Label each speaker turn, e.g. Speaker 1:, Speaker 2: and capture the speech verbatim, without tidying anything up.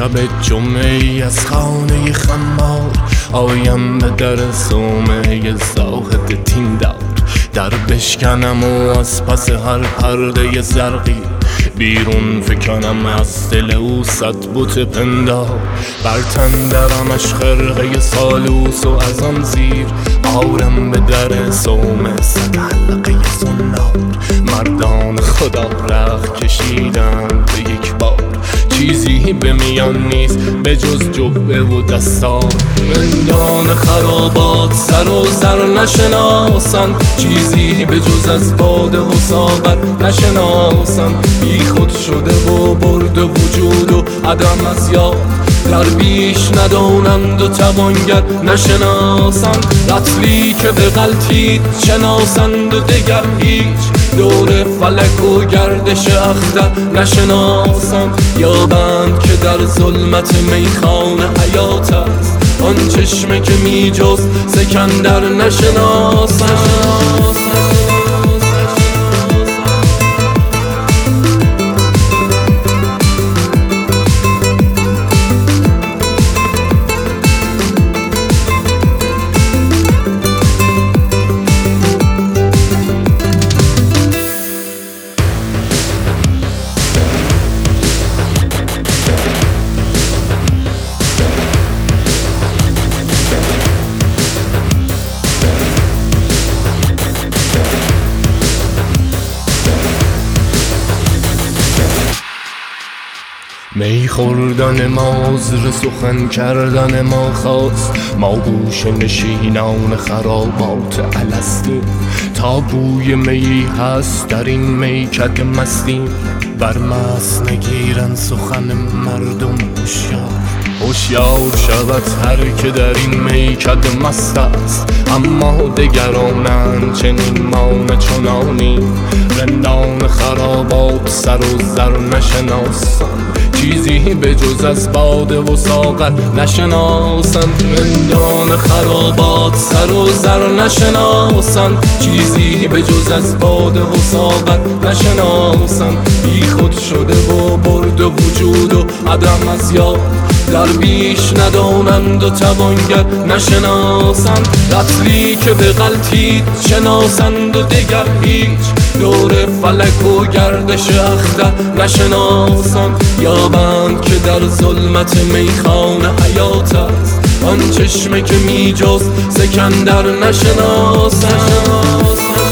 Speaker 1: شب جمعه ای از خانه خمار آیم به در صومعه زاهد تیندار، در بشکنم و از پس هر پرده زرقی بیرون فکنم از دل او صد بت پندار. بر تن درمش خرقه سالوس و از آن زیر آرم به در صومعه صد حلقه زنار. مردان خدا رخت کشیدند به یک بار، چیزی به میان نیست به جز جبه و دستار. رندان خرابات سر و زر نشناسند، چیزی به جز از باده و ساغر نشناسند. بی خود شده و برده وجود و عدم از یاد، در بیش ندانند و توانگر نشناسند. رطلی که به غلطید شناسند و دگر هیچ، دور فلک و گردش اختر نشناسند. یابند که در ظلمت میخانه حیات است، آن چشمه که می جست سکندر نشناسند. می خوردن ما عذر سخن کردن ما خواست، ما گوش نشینان خرابات الستیم. تا بوی می هست در این میکده مستیم، بر مست نگیرن سخن مردم هوشیار. هوشیار شود هر که در این میکده مست است، اما دگرانند چنین ما نه چنانیم. رندان خرابات سر و زر نشناسند، چیزی به جز از باده و ساغر نشناسند. رندان خرابات سر و زر نشناسند، چیزی به جز از باده و ساغر نشناسند. بی خود شده و برده وجود و عدم از یاد، در بیش ندانند و توانگر نشناسند. رطلی که به غلطید شناسند و دگر هیچ، دور فلک و گردش اختر نشناسند. یابند که در ظلمت میخانه حیات است، آن چشمه که می جست سکندر نشناسند.